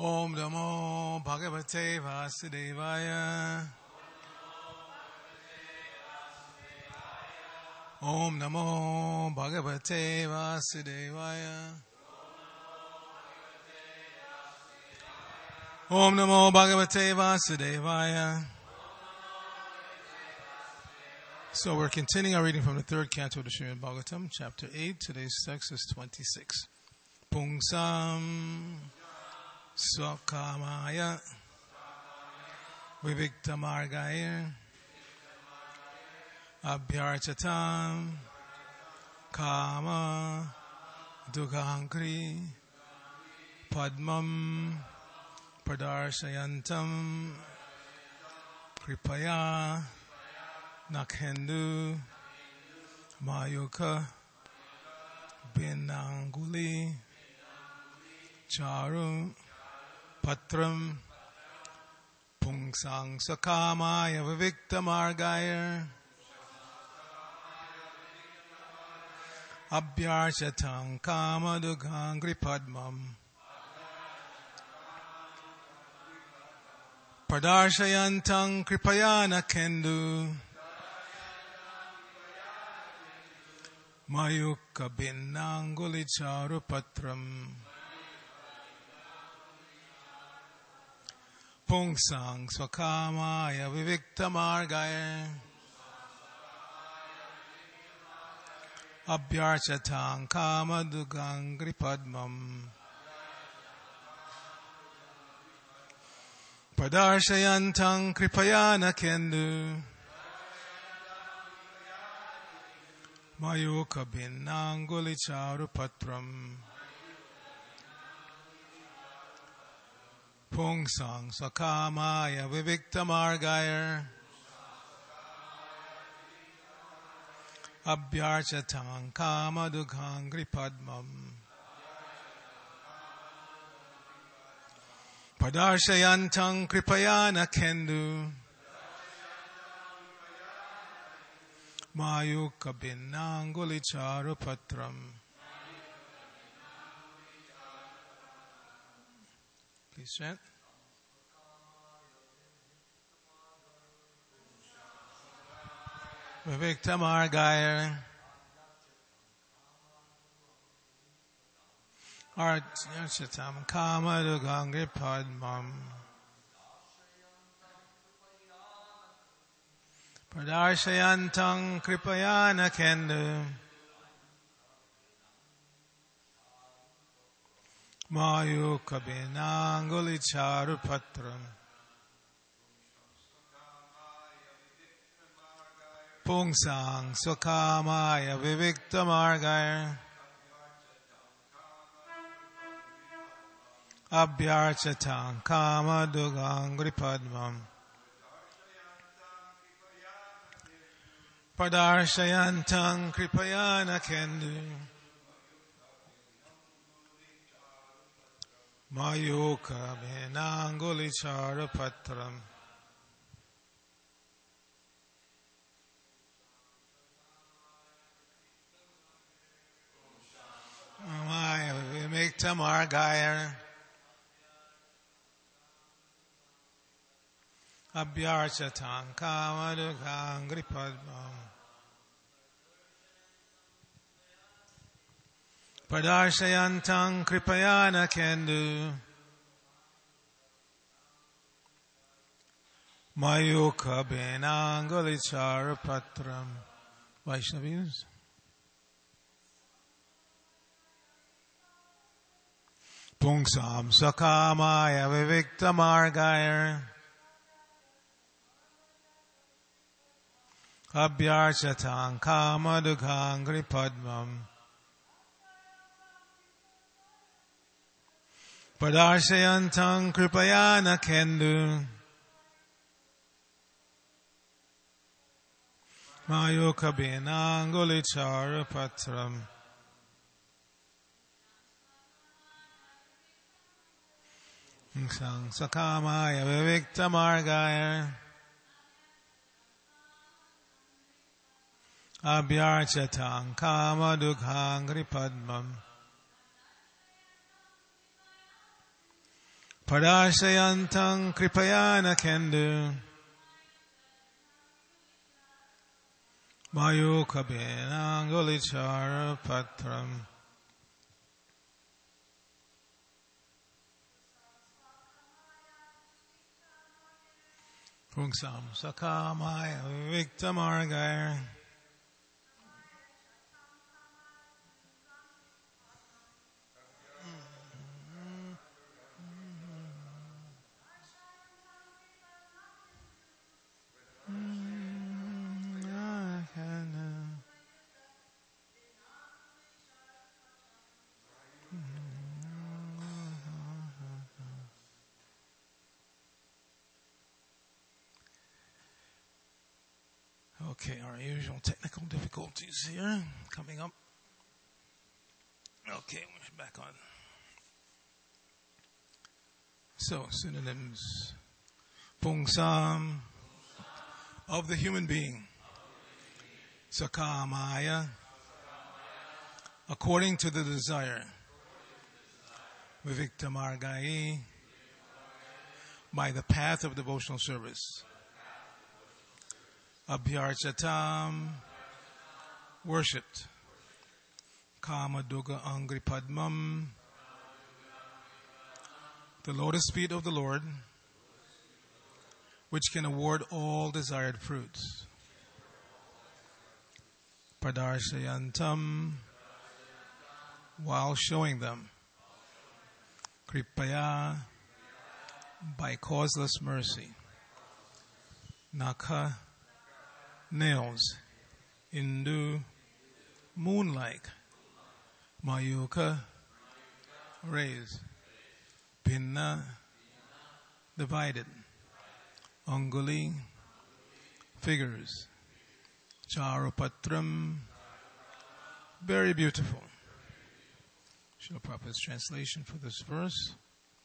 Om Namo Bhagavate Vasudevaya. Om Namo Bhagavate Vasudevaya. Om Namo Bhagavate Vasudevaya. So we're continuing our reading from the third canto of the Srimad Bhagavatam, chapter 8. Today's text is 26. Pungsam Swakamaya Viviktamargaya Abhyarchatam Kama Dughankri Padmam Pradarsayantam Kripaya Nakhendu Mayuka Binanguli Charu Patram Pungsang Sakamaya Viviktamargaya Abhyarchatam Kama Dughankri Padmam Pradarshayantang Kripayana Kendu Mayukka Binnanguli Charupatram Pungsang Swakamaya Viviktamargaya Abhyarchatam Kama Dughankri Padmam Pradarshayantang Kripayana Kendu Mayuka Binnanguli Charupatram Pungsang Swakamaya Viviktamargaya Abhyarchatam Kama Dughankri Padmam Pradarshayantang Kripayana Kendu Mayuka Binnanguli Charupatram. Please chant. Viviktamargaya Archatam Kama Dughankri Padmam Pradarshayantang Kripayana Kendu Mayuka Binnanguli Charupatram Pungsang Swakamaya Viviktamargaya Abhyarchatam Kama Dughankri Padmam Pradarshayantang Kripayana Kendu Mayuka Binnanguli Charupatram Maya Viviktamargaya Abhyarchatam Kama Dughankri Padmam Pradarshayantang Kripayana Kendu Mayuka Binnanguli Charupatram. Vaishnavis. Pungsam Swakamaya Viviktamargaya Abhyarchatam Kama Dughankri Padmam Pradarshayantang Kripayana Kendu Mayuka Binnanguli Charupatram Pungsang Swakamaya Viviktamargaya Abhyarchatam Kama Dughankri Padmam Padashayantang kripayana kendu Mayu kabinangolichara patram Pungsam sakamaya viktamargaya Okay, our usual technical difficulties here coming up. Okay, we're back on. So, synonyms. Pungsam, of the human being. Sakamaya, according to the desire. Viviktamargai, by the path of devotional service. Abhyarchatam, worshipped. Kamaduga Angri Padmam, the lotus feet of the Lord, which can award all desired fruits. Pradarshayantam, while showing them. Kripaya, by causeless mercy. Nakha, nails. Indu, moon-like. Mayuka, rays. Pinna, divided. Anguli, figures. Charupatram, very beautiful. Srila Prabhupada's translation for this verse.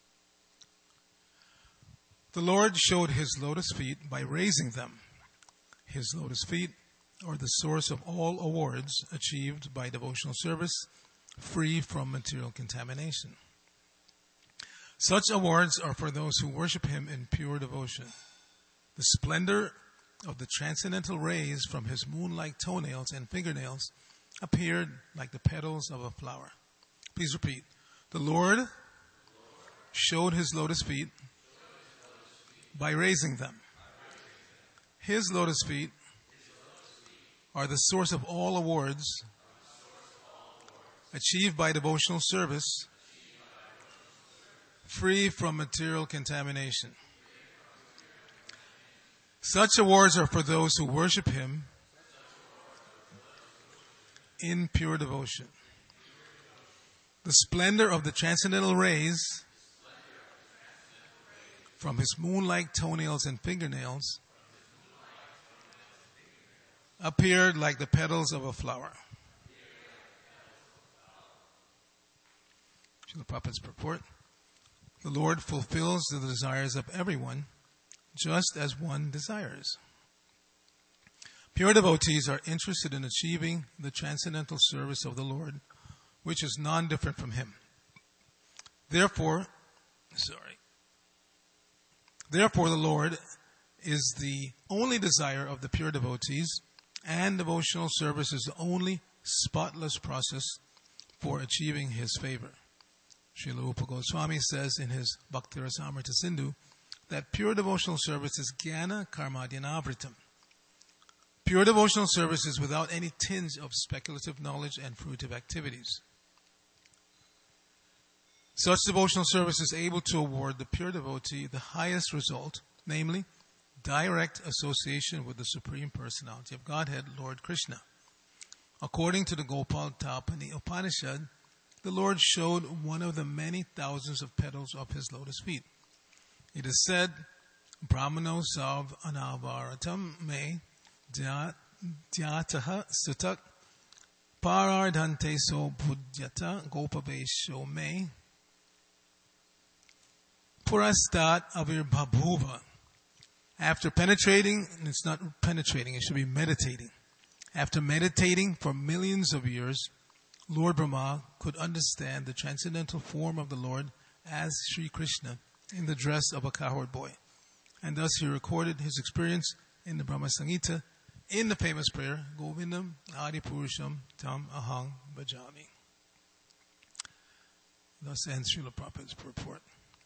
The Lord showed His lotus feet by raising them. His lotus feet are the source of all awards achieved by devotional service, free from material contamination. Such awards are for those who worship Him in pure devotion. The splendor of the transcendental rays from His moon-like toenails and fingernails appeared like the petals of a flower. Please repeat. The Lord showed His lotus feet by raising them. His lotus feet are the source of all awards achieved by devotional service, free from material contamination. Such awards are for those who worship Him in pure devotion. The splendor of the transcendental rays from His moon-like toenails and fingernails appeared like the petals of a flower. Srila Prabhupada's purport. The Lord fulfills the desires of everyone just as one desires. Pure devotees are interested in achieving the transcendental service of the Lord, which is non-different from Him. Therefore, the Lord is the only desire of the pure devotees, and devotional service is the only spotless process for achieving His favor. Srila Rupa Goswami says in his Bhakti Rasamrita Sindhu that pure devotional service is jnana karmadyanavritam. Pure devotional service is without any tinge of speculative knowledge and fruitive activities. Such devotional service is able to award the pure devotee the highest result, namely, direct association with the Supreme Personality of Godhead, Lord Krishna. According to the Gopal Tapani Upanishad, the Lord showed one of the many thousands of petals of His lotus feet. It is said, Brahmano Sav Anavaratam Me Dhyataha Sutak Parardhante So Budhyata Gopavesho Me Purastat Avirbhabhuva. After penetrating, and it's not penetrating, it should be meditating. After meditating for millions of years, Lord Brahma could understand the transcendental form of the Lord as Sri Krishna in the dress of a cowherd boy. And thus he recorded his experience in the Brahma Samhita in the famous prayer, Govindam Adi Purusham Tam Ahang Bhajami. Thus ends Srila Prabhupada's purport.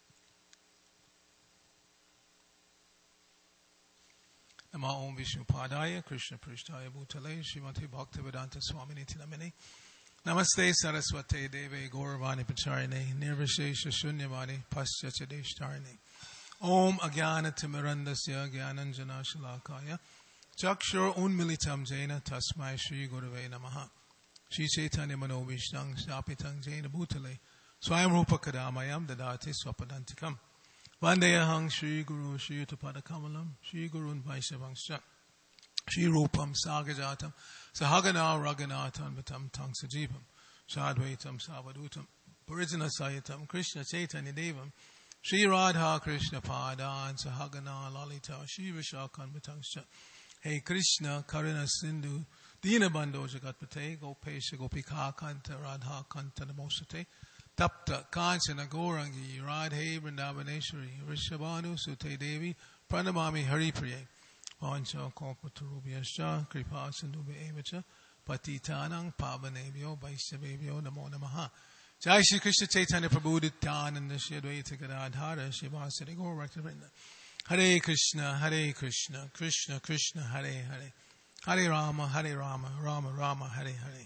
Nama Om Vishnu Padaya Krishna Prishtaya Bhutale Srimati Bhaktivedanta Swamini Tinamini Namaste Saraswate Deve Gauravani Pacharine Nirvishesha Shunyavani Paschachadeshtarine Om Agyana Timirandasya Gyananjana Shalakaya Chakshur Unmilitam Jaina Tasmai Shri Gurave Namaha Shri Chaitanya Mano Vishnang Shapitang Jaina Bhutale Swayam Rupa Kadamayam Dadati Swapadantikam Vandeyahang Shri Guru Shri Utapada Kamalam Shri Gurun Vaishyavangscha Shri Rupam Sagajatam Sahagana Raghunathan Vitam Tang Sajipam Shadvaitam Savadutam Parijana Sayatam Krishna Chaitanya Devam Shri Radha Krishna Padan Sahagana Lalita Shri Vishakhan Vitangscha Hey Krishna Karuna Sindhu Dinabando Jagatpate Gopesha Gopika Kanta Radha Kanta Namosate Tapta Kanchana Gaurangi Radhe Vrindavaneshwari Rishabhanu Sute Devi Pranamami Haripriye Vancha Kalpatarubhyascha Kripa Sindhubhe Evacha Patitanang Pavanebhyo Vaishnavebhyo Namo Namaha Jai Shri Krishna Chaitanya Prabhu Nityananda Shri Advaita Gadadhara Shivasari Gaur Bhaktivinoda Hare Krishna Krishna Krishna Hare Hare Hare Rama Rama Rama Hare Hare.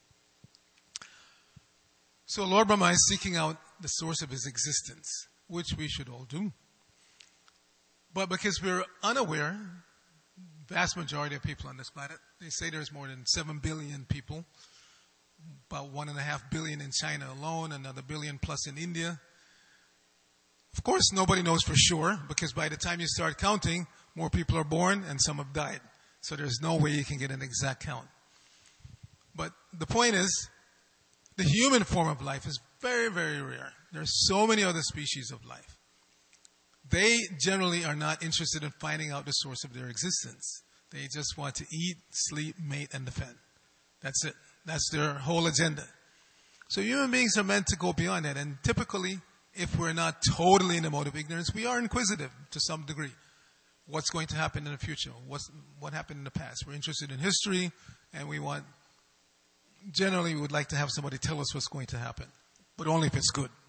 So Lord Brahma is seeking out the source of his existence, which we should all do. But because we're unaware, vast majority of people on this planet, they say there's more than 7 billion people, about 1.5 billion in China alone, another billion plus in India. Of course, nobody knows for sure, because by the time you start counting, more people are born and some have died. So there's no way you can get an exact count. But the point is, the human form of life is very, very rare. There are so many other species of life. They generally are not interested in finding out the source of their existence. They just want to eat, sleep, mate, and defend. That's it. That's their whole agenda. So human beings are meant to go beyond that. And typically, if we're not totally in the mode of ignorance, we are inquisitive to some degree. What's going to happen in the future? What happened in the past? We're interested in history, and generally we would like to have somebody tell us what's going to happen, but only if it's good.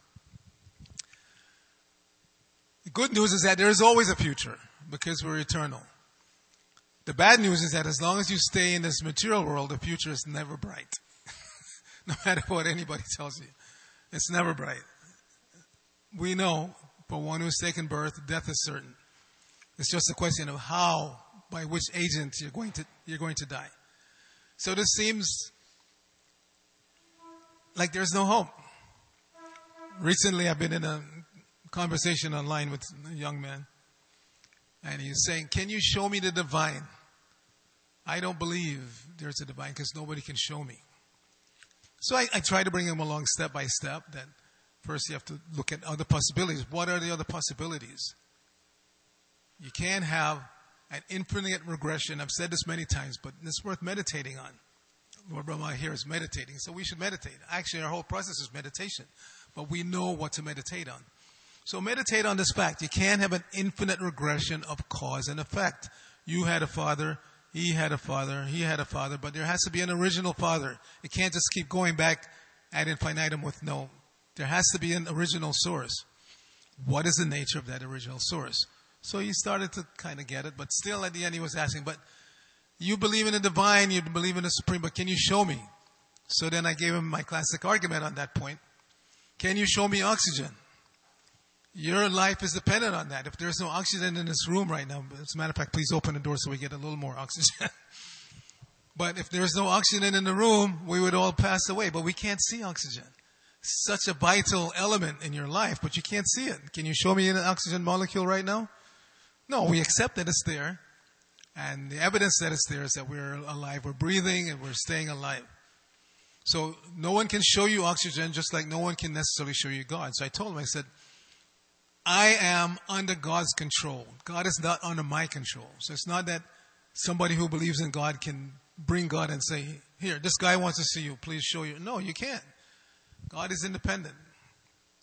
The good news is that there is always a future, because we're eternal. The bad news is that as long as you stay in this material world, the future is never bright. No matter what anybody tells you. It's never bright. We know, for one who's taken birth, death is certain. It's just a question of how, by which agent you're going to die. So this seems like there's no hope. Recently, I've been in a conversation online with a young man, and he's saying, "Can you show me the divine?" I don't believe there's a divine because nobody can show me. So I try to bring him along step by step. That first you have to look at other possibilities. What are the other possibilities? You can't have an infinite regression. I've said this many times, but it's worth meditating on. Lord Brahma here is meditating, so we should meditate. Actually, our whole process is meditation, but we know what to meditate on. So meditate on this fact. You can't have an infinite regression of cause and effect. You had a father, he had a father, he had a father, but there has to be an original father. It can't just keep going back ad infinitum with no. There has to be an original source. What is the nature of that original source? So he started to kind of get it, but still at the end he was asking, but you believe in the divine, you believe in the supreme, but can you show me? So then I gave him my classic argument on that point. Can you show me oxygen? Your life is dependent on that. If there's no oxygen in this room right now, as a matter of fact, please open the door so we get a little more oxygen. But if there's no oxygen in the room, we would all pass away. But we can't see oxygen. Such a vital element in your life, but you can't see it. Can you show me an oxygen molecule right now? No, we accept that it's there. And the evidence that it's there is that we're alive, we're breathing, and we're staying alive. So no one can show you oxygen, just like no one can necessarily show you God. So I told him, I said, I am under God's control. God is not under my control. So it's not that somebody who believes in God can bring God and say, here, this guy wants to see you, please show you. No, you can't. God is independent.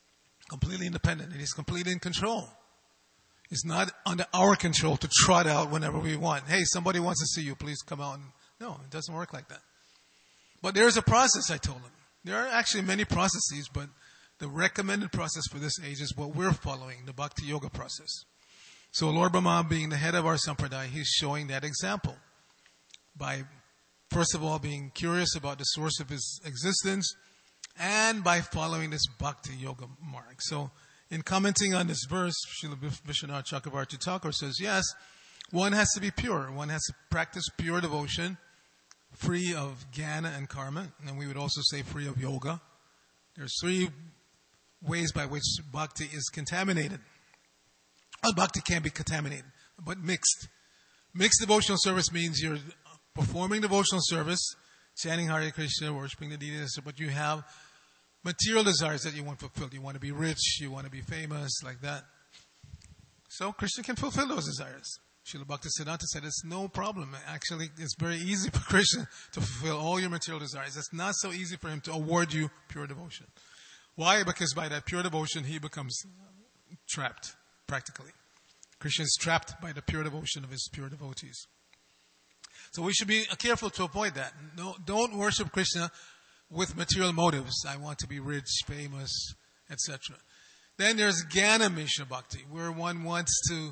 completely independent, and He's completely in control. It's not under our control to trot out whenever we want. Hey, somebody wants to see you, please come out. No, it doesn't work like that. But there's a process, I told him. There are actually many processes, but the recommended process for this age is what we're following, the Bhakti Yoga process. So Lord Brahma, being the head of our Sampradaya, he's showing that example by, first of all, being curious about the source of his existence and by following this Bhakti Yoga mark. So in commenting on this verse, Srila Vishwanath Chakravarti Thakur says, yes, one has to be pure. One has to practice pure devotion, free of jnana and karma, and we would also say free of yoga. There's 3 ways by which bhakti is contaminated. All bhakti can be contaminated, but mixed. Mixed devotional service means you're performing devotional service, chanting Hare Krishna, worshiping the deities, but you have material desires that you want fulfilled. You want to be rich, you want to be famous, like that. So Krishna can fulfill those desires. Srila Bhaktisiddhanta said it's no problem. Actually, it's very easy for Krishna to fulfill all your material desires. It's not so easy for him to award you pure devotion. Why? Because by that pure devotion, he becomes trapped, practically. Krishna is trapped by the pure devotion of his pure devotees. So we should be careful to avoid that. No, don't worship Krishna with material motives. I want to be rich, famous, etc. Then there's Jnana Mishra Bhakti, where one wants to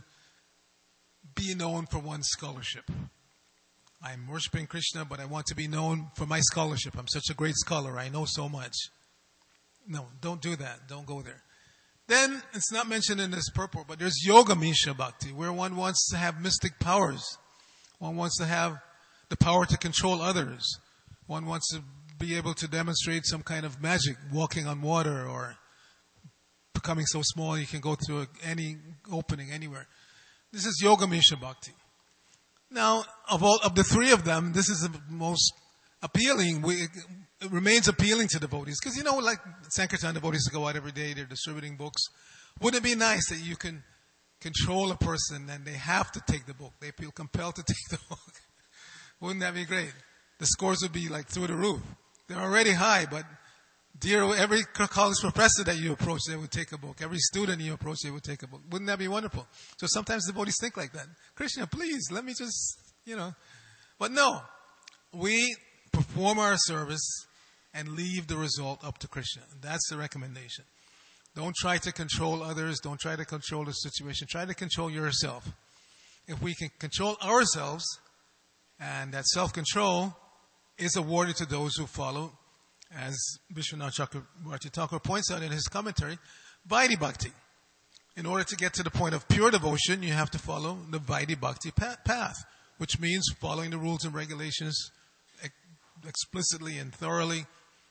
be known for one's scholarship. I'm worshiping Krishna, but I want to be known for my scholarship. I'm such a great scholar. I know so much. No, don't do that. Don't go there. Then, it's not mentioned in this purport, but there's Yoga Mishra Bhakti, where one wants to have mystic powers. One wants to have the power to control others. One wants to be able to demonstrate some kind of magic, walking on water or becoming so small you can go through any opening anywhere. This is Yoga Mishra Bhakti. Now, of the 3 of them, this is the most appealing. It remains appealing to devotees. Because, like Sankirtan devotees go out every day, they're distributing books. Wouldn't it be nice that you can control a person and they have to take the book? They feel compelled to take the book. Wouldn't that be great? The scores would be like through the roof. They're already high, but every college professor that you approach, they would take a book. Every student you approach, they would take a book. Wouldn't that be wonderful? So sometimes devotees think like that. Krishna, please, let me just, But no, we perform our service and leave the result up to Krishna. That's the recommendation. Don't try to control others. Don't try to control the situation. Try to control yourself. If we can control ourselves, and that self-control is awarded to those who follow, as Vishwanath Chakravarti Thakur points out in his commentary, Vaidhi Bhakti. In order to get to the point of pure devotion, you have to follow the Vaidhi Bhakti path, which means following the rules and regulations explicitly and thoroughly,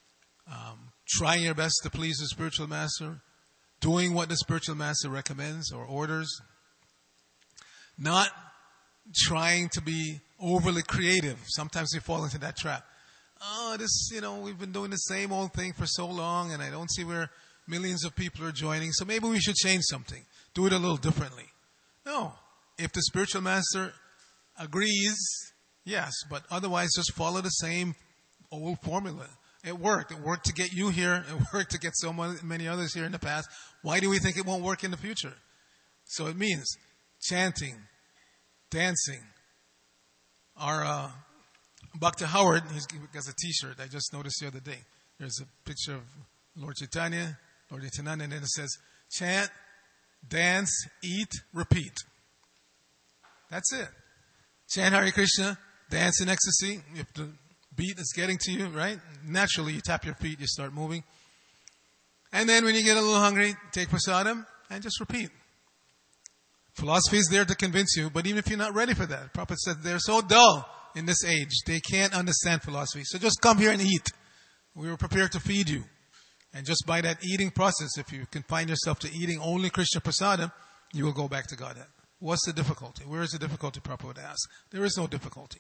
trying your best to please the spiritual master, doing what the spiritual master recommends or orders, not trying to be overly creative. Sometimes we fall into that trap. We've been doing the same old thing for so long and I don't see where millions of people are joining, so maybe we should change something. Do it a little differently. No. If the spiritual master agrees, yes, but otherwise just follow the same old formula. It worked. It worked to get you here. It worked to get so many others here in the past. Why do we think it won't work in the future? So it means chanting, dancing. Our Bhakta Howard, he has a t-shirt I just noticed the other day. There's a picture of Lord Chaitanya, Lord Nityananda, and then it says, chant, dance, eat, repeat. That's it. Chant Hare Krishna, dance in ecstasy. If the beat is getting to you, right? Naturally, you tap your feet, you start moving. And then when you get a little hungry, take prasadam and just repeat. Philosophy is there to convince you, but even if you're not ready for that, Prabhupada said they're so dull in this age, they can't understand philosophy. So just come here and eat. We were prepared to feed you. And just by that eating process, if you confine yourself to eating only Krishna prasadam, you will go back to Godhead. What's the difficulty? Where is the difficulty, Prabhupada asked? There is no difficulty.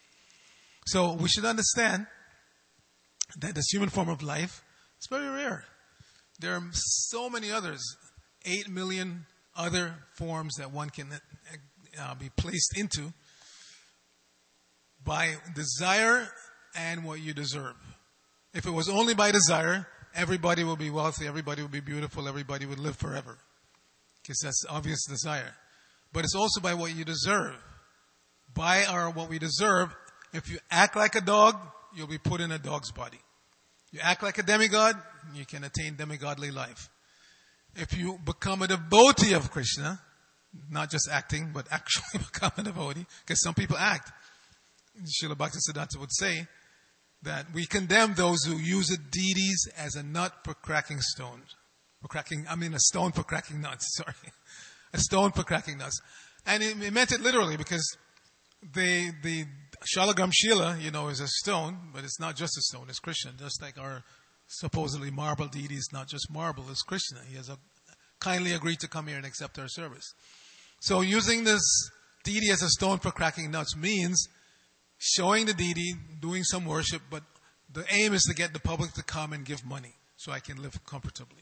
So we should understand that this human form of life is very rare. There are so many others, 8 million other forms that one can be placed into by desire and what you deserve. If it was only by desire, everybody will be wealthy, everybody will be beautiful, everybody will live forever. Because that's obvious desire. But it's also by what you deserve. By what we deserve, if you act like a dog, you'll be put in a dog's body. You act like a demigod, you can attain demigodly life. If you become a devotee of Krishna, not just acting, but actually become a devotee, because some people act. Srila Bhaktisiddhanta would say that we condemn those who use the deities as a nut for cracking stones. A stone for cracking nuts, sorry. A stone for cracking nuts. And he meant it literally because the Shalagram Shila, is a stone, but it's not just a stone, it's Krishna. Just like our supposedly marble deity is not just marble, it's Krishna. He has kindly agreed to come here and accept our service. So using this deity as a stone for cracking nuts means showing the deity, doing some worship, but the aim is to get the public to come and give money so I can live comfortably.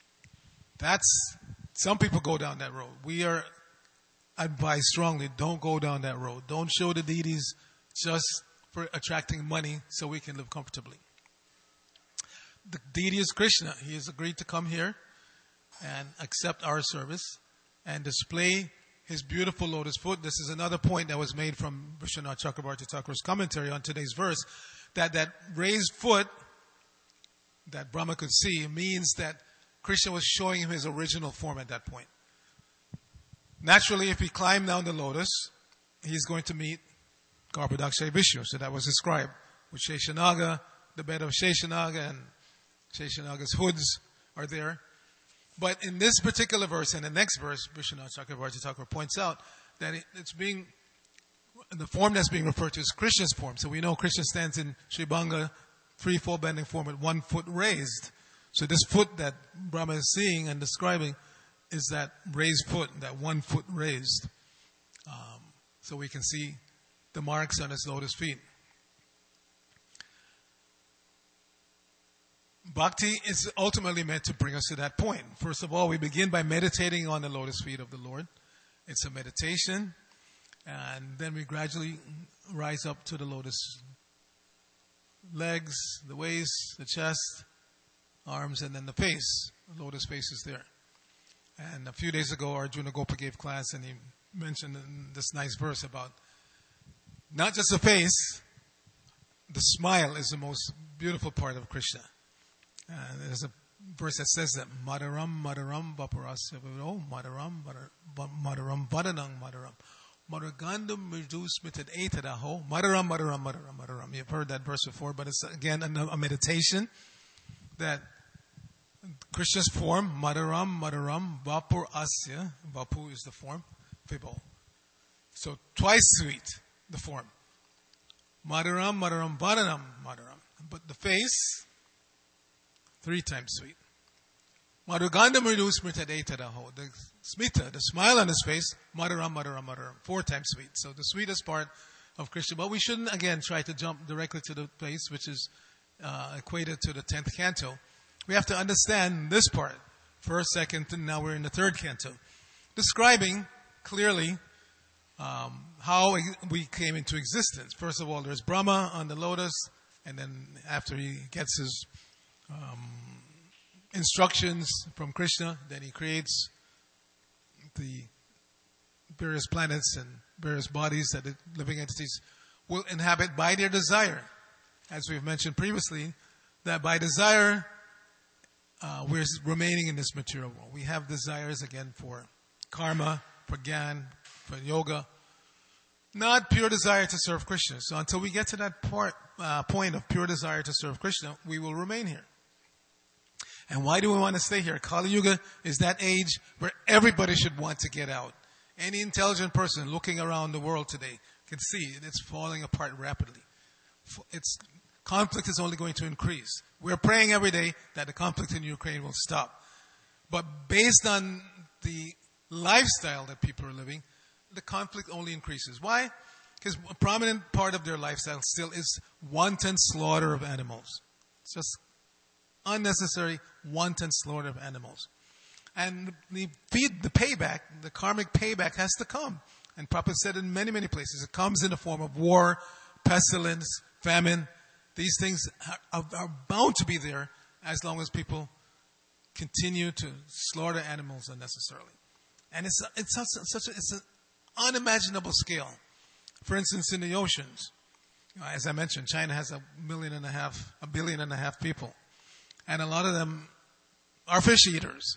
Some people go down that road. We are advised strongly, don't go down that road. Don't show the deities just for attracting money so we can live comfortably. The deity is Krishna. He has agreed to come here and accept our service and display his beautiful lotus foot. This is another point that was made from Vishwanath Chakrabarti Thakur's commentary on today's verse, that raised foot that Brahma could see means that Krishna was showing him his original form at that point. Naturally, if he climbed down the lotus, he's going to meet Garbhodakshay Vishnu. So that was described with Sheshanaga, the bed of Sheshanaga, and Sheshanaga's hoods are there. But in this particular verse and the next verse, Vishwanath Chakrabarti Thakur points out that the form that's being referred to is Krishna's form. So we know Krishna stands in Shribanga, threefold bending form with 1 foot raised. So this foot that Brahma is seeing and describing is that raised foot, that 1 foot raised. So we can see the marks on his lotus feet. Bhakti is ultimately meant to bring us to that point. First of all, we begin by meditating on the lotus feet of the Lord. It's a meditation. And then we gradually rise up to the lotus legs, the waist, the chest, arms, and then the face. The lotus face is there. And a few days ago, Arjuna Gopa gave class, and he mentioned this nice verse about not just the face, the smile is the most beautiful part of Krishna. There's a verse that says that Madaram, Madaram, Vaparasya Vido, Madaram, Madaram, Vadanang, Madaram. Madagandam Mirdu Smitat Etadaho, Madaram, Madaram, Madaram, Madaram. You've heard that verse before, but it's again a meditation that Krishna's form, Madaram, Madaram, Vapur Asya, Vapu is the form, Vibho. So twice sweet, the form. Madaram, Madaram, Vadanam, Madaram. But the face, 3 times sweet. Madhuganda Mridu Smrita Detadaho. The smita, the smile on his face, Madaram, Madaram, Madaram. 4 times sweet. So the sweetest part of Krishna. But we shouldn't, again, try to jump directly to the face, which is equated to the 10th canto. We have to understand this part. First, second, and now we're in the 3rd canto. Describing clearly how we came into existence. First of all, there's Brahma on the lotus, and then after he gets his instructions from Krishna, then he creates the various planets and various bodies that the living entities will inhabit by their desire. As we've mentioned previously, that by desire, we're remaining in this material world. We have desires again for karma, for gyan, for yoga, not pure desire to serve Krishna. So until we get to that point of pure desire to serve Krishna, we will remain here. And why do we want to stay here? Kali Yuga is that age where everybody should want to get out. Any intelligent person looking around the world today can see it's falling apart rapidly. Conflict is only going to increase. We're praying every day that the conflict in Ukraine will stop. But based on the lifestyle that people are living, the conflict only increases. Why? Because a prominent part of their lifestyle still is wanton slaughter of animals. It's just unnecessary wanton slaughter of animals. And the payback, the karmic payback has to come. And Prabhupada said in many, many places, it comes in the form of war, pestilence, famine. These things are bound to be there as long as people continue to slaughter animals unnecessarily. And it's an unimaginable scale. For instance, in the oceans, as I mentioned, China has 1.5 billion people. And a lot of them are fish eaters.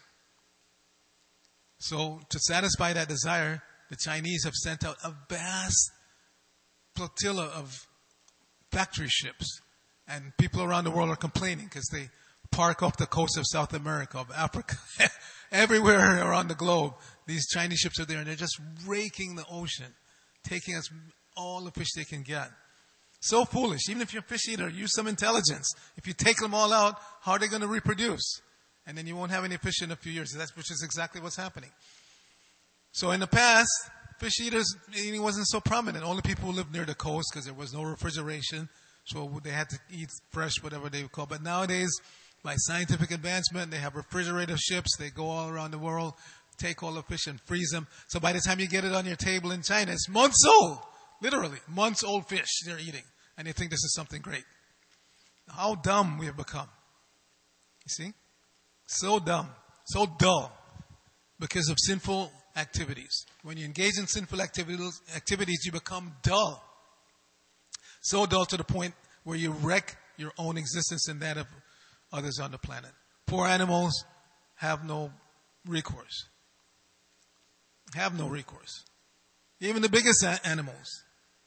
So to satisfy that desire, the Chinese have sent out a vast flotilla of factory ships. And people around the world are complaining because they park off the coast of South America, of Africa, everywhere around the globe. These Chinese ships are there and they're just raking the ocean, taking us all the fish they can get. So foolish. Even if you're a fish eater, use some intelligence. If you take them all out, how are they going to reproduce? And then you won't have any fish in a few years. Which is exactly what's happening. So in the past, fish eating wasn't so prominent. Only people who lived near the coast because there was no refrigeration. So they had to eat fresh, whatever they would call it. But nowadays, by scientific advancement, they have refrigerator ships. They go all around the world, take all the fish and freeze them. So by the time you get it on your table in China, it's months old. Literally, months old fish they're eating. And they think this is something great. How dumb we have become. You see? So dumb. So dull. Because of sinful activities. When you engage in sinful activities, you become dull. So dull to the point where you wreck your own existence and that of others on the planet. Poor animals have no recourse. Have no recourse. Even the biggest animals,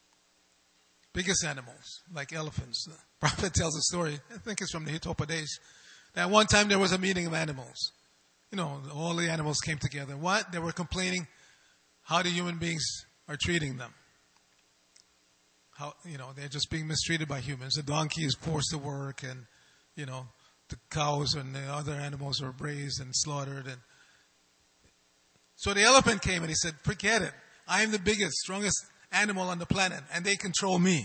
like elephants. The Prophet tells a story, I think it's from the Hitopadesh, that one time there was a meeting of animals. You know, all the animals came together. What? They were complaining how the human beings are treating them. How, they're just being mistreated by humans. The donkey is forced to work and, the cows and the other animals are raised and slaughtered. And so the elephant came and he said, forget it. I am the biggest, strongest animal on the planet and they control me.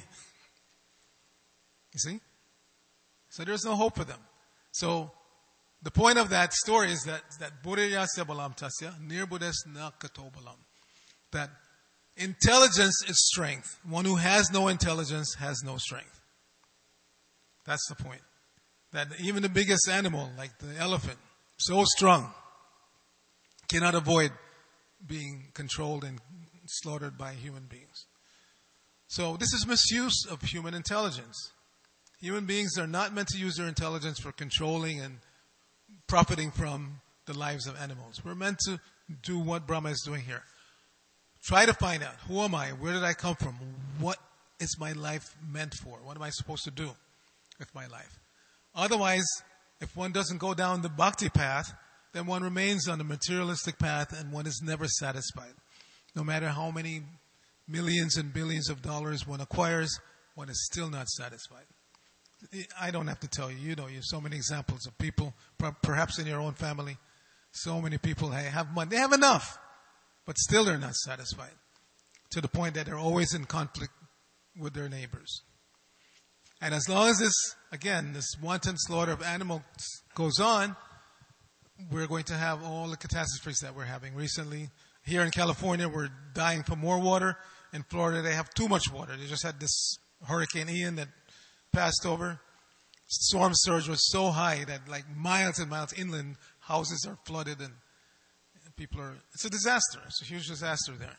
You see? So there's no hope for them. So the point of that story is that Buriyasya Balam Tasya, Nirbudes Nakato Balam. That intelligence is strength. One who has no intelligence has no strength. That's the point. That even the biggest animal, like the elephant, so strong, cannot avoid being controlled and slaughtered by human beings. So this is misuse of human intelligence. Human beings are not meant to use their intelligence for controlling and profiting from the lives of animals. We're meant to do what Brahma is doing here. Try to find out, who am I? Where did I come from? What is my life meant for? What am I supposed to do with my life? Otherwise, if one doesn't go down the bhakti path, then one remains on the materialistic path and one is never satisfied. No matter how many millions and billions of dollars one acquires, one is still not satisfied. I don't have to tell you, you have so many examples of people, perhaps in your own family, so many people have money, they have enough, but still they're not satisfied, to the point that they're always in conflict with their neighbors. And as long as this wanton slaughter of animals goes on, we're going to have all the catastrophes that we're having recently. Here in California, we're dying for more water. In Florida, they have too much water. They just had this Hurricane Ian that passed over. Storm surge was so high that like miles and miles inland, houses are flooded and it's a disaster. It's a huge disaster there.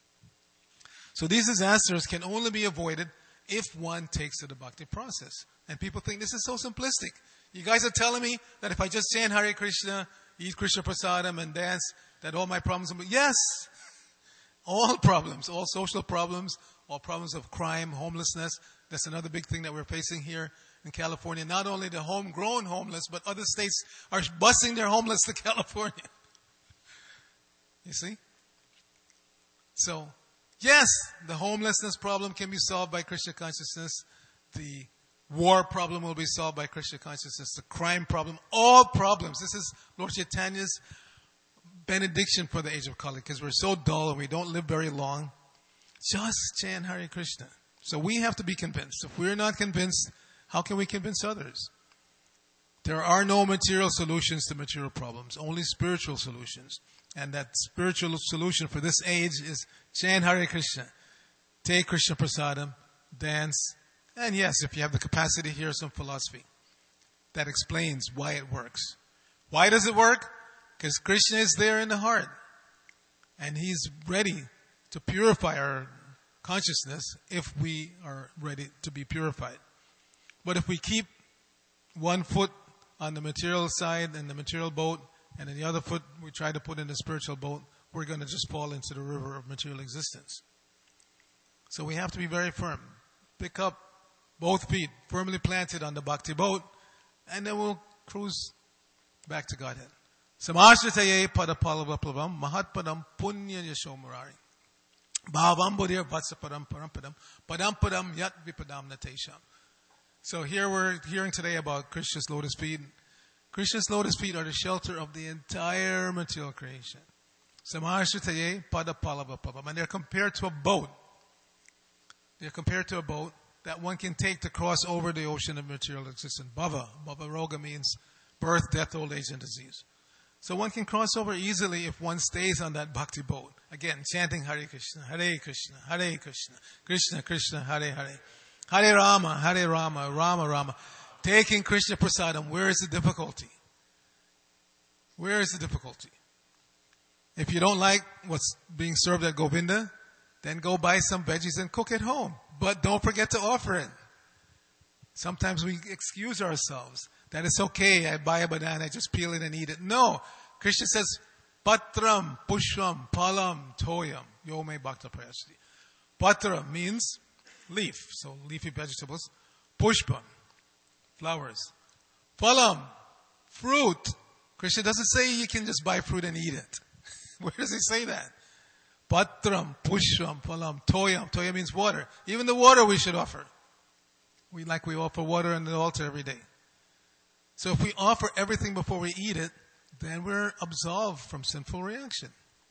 So these disasters can only be avoided if one takes to the bhakti process. And people think this is so simplistic. You guys are telling me that if I just chant Hare Krishna, eat Krishna Prasadam and dance, that all my problems will be... Yes! All problems, all social problems, all problems of crime, homelessness. That's another big thing that we're facing here in California. Not only the homegrown homeless, but other states are busing their homeless to California. You see? So, yes, the homelessness problem can be solved by Krishna consciousness. The war problem will be solved by Krishna consciousness. The crime problem, all problems. This is Lord Chaitanya's benediction for the age of Kali, because we're so dull and we don't live very long. Just chant Hare Krishna. So we have to be convinced. If we're not convinced, how can we convince others? There are no material solutions to material problems, only spiritual solutions. And that spiritual solution for this age is chant Hare Krishna. Take Krishna Prasadam, dance, and yes, if you have the capacity, hear some philosophy. that explains why it works. Why does it work? Because Krishna is there in the heart. And He's ready to purify our consciousness if we are ready to be purified. But if we keep one foot on the material side in the material boat, and then the other foot we try to put in the spiritual boat, we're going to just fall into the river of material existence. So we have to be very firm. Pick up both feet firmly planted on the bhakti boat, and then we'll cruise back to Godhead. Samashritaye padapalavaplavam mahatpadam punya yashomurari. Bhavam buddhir vatsa padam parampadam padam padam yat vipadam natesham. So here we're hearing today about Krishna's lotus feet. Krishna's lotus feet are the shelter of the entire material creation. Samashritaye padapalavaplavam. And they're compared to a boat. They're compared to a boat that one can take to cross over the ocean of material existence. Bhava roga means birth, death, old age, and disease. So one can cross over easily if one stays on that bhakti boat. Again, chanting Hare Krishna, Hare Krishna, Hare Krishna, Krishna Krishna, Hare Hare. Hare Rama, Hare Rama, Rama Rama. Taking Krishna Prasadam, where is the difficulty? Where is the difficulty? If you don't like what's being served at Govinda, then go buy some veggies and cook at home. But don't forget to offer it. Sometimes we excuse ourselves that it's okay, I buy a banana, I just peel it and eat it. No. Krishna says, Patram, Pushram, Palam, Toyam, Yome Bhakta Prayasati. Patra means leaf, so leafy vegetables. Pushpam, flowers. Phalam, fruit. Krishna doesn't say you can just buy fruit and eat it. Where does he say that? Patram, Pushram, Phalam, Toyam. Toyam means water. Even the water we should offer. We offer water on the altar every day. So if we offer everything before we eat it, then we're absolved from sinful reaction.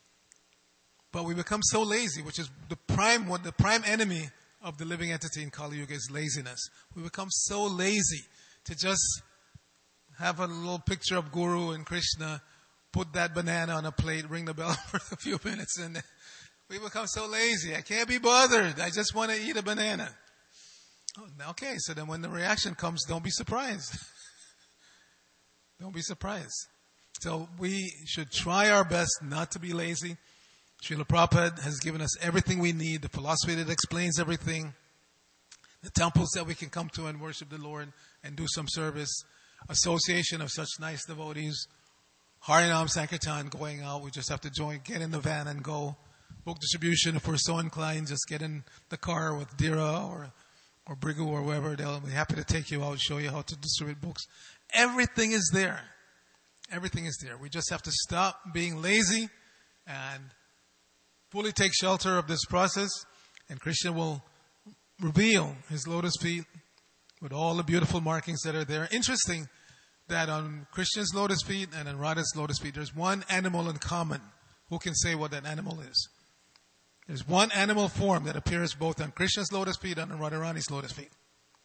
But we become so lazy, which is the prime enemy of the living entity in Kali Yuga is laziness. We become so lazy to just have a little picture of Guru and Krishna, put that banana on a plate, ring the bell for a few minutes, and we become so lazy. I can't be bothered. I just want to eat a banana. Oh, okay, so then when the reaction comes, don't be surprised. Don't be surprised. So we should try our best not to be lazy. Srila Prabhupada has given us everything we need, the philosophy that explains everything, the temples that we can come to and worship the Lord and do some service, association of such nice devotees, Harinam Sankirtan going out, we just have to get in the van and go. Book distribution, if we're so inclined, just get in the car with Dira or Brigu or whoever, they'll be happy to take you out, show you how to distribute books. Everything is there. Everything is there. We just have to stop being lazy and fully take shelter of this process, and Krishna will reveal His lotus feet with all the beautiful markings that are there. Interesting that on Krishna's lotus feet and on Radha's lotus feet, there's one animal in common. Who can say what that animal is? There's one animal form that appears both on Krishna's lotus feet and on Radharani's lotus feet.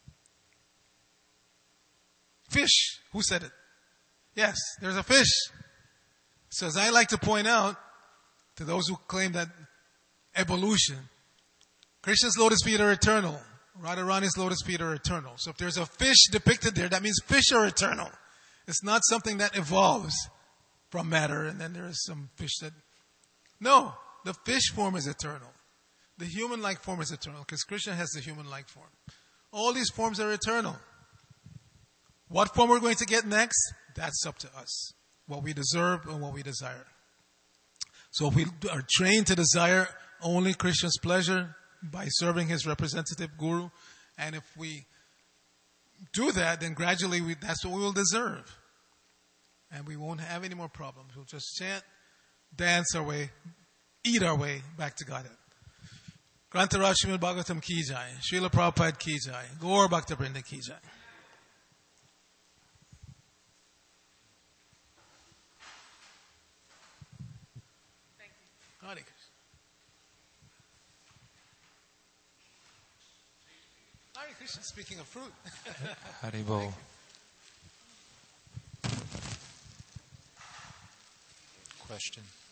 Fish. Who said it? Yes, there's a fish. So as I like to point out to those who claim that evolution, Krishna's lotus feet are eternal. Radharani's lotus feet are eternal. So if there's a fish depicted there, that means fish are eternal. It's not something that evolves from matter and then there is some fish that... No, the fish form is eternal. The human-like form is eternal because Krishna has the human-like form. All these forms are eternal. What form we're going to get next, that's up to us. What we deserve and what we desire. So if we are trained to desire only Krishna's pleasure by serving His representative Guru, and if we do that, then gradually that's what we will deserve. And we won't have any more problems. We'll just chant, dance our way, eat our way back to Godhead. Grantaraj Srimad Bhagavatam ki jai, Srila Prabhupada ki jai, Gaur Bhakta Vrinda ki jai. Thank you. Hare Krishna. Hare Krishna, speaking of fruit. Haribol. Question.